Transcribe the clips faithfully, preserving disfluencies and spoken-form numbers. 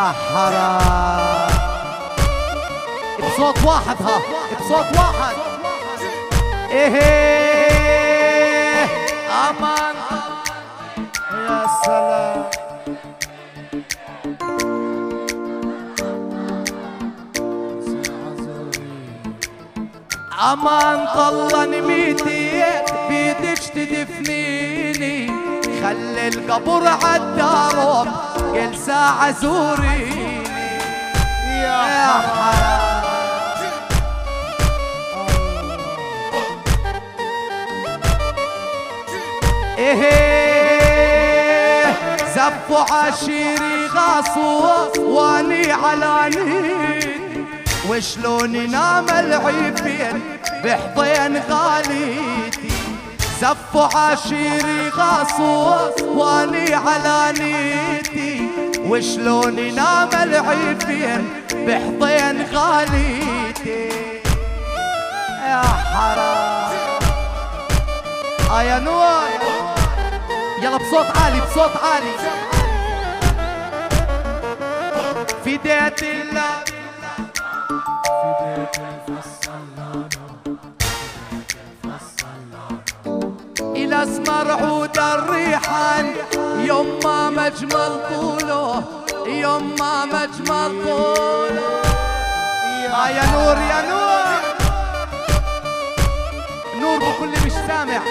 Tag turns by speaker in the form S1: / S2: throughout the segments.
S1: يا حرام بصوت واحد ها بصوت واحد ايه امان يا سلام امان طلع نميتي بيدك تدفنيني خلي القبر عالدرب كل ساعة زوريني يا حرام ايه زفوا عشيري غاصوا واني على نيدي وشلون ينام العيفين بحضين غاليتي زفوا عشيري غاصوا واني على نيتي وشلون ينام العيفين بحضين غاليتي يا حرام آه يا نور يلا بصوت عالي بصوت عالي فديت الله فديت الفصلانة إلى اسمر عود الريحان يوم ما مجمل طوله يوم ما مجمل طوله آه يا نور يا نور نور بكل مش سامع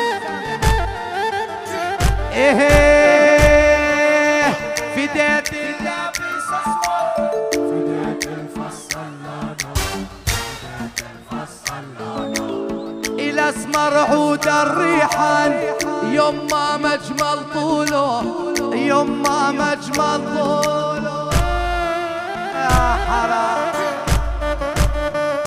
S1: ايه فديت اللابس اسود فديت الفصلانة فديت الفصلانة إلى اسمر عود الريحان يوم ما مجمل طوله يوم ما مجمل طوله يا حرام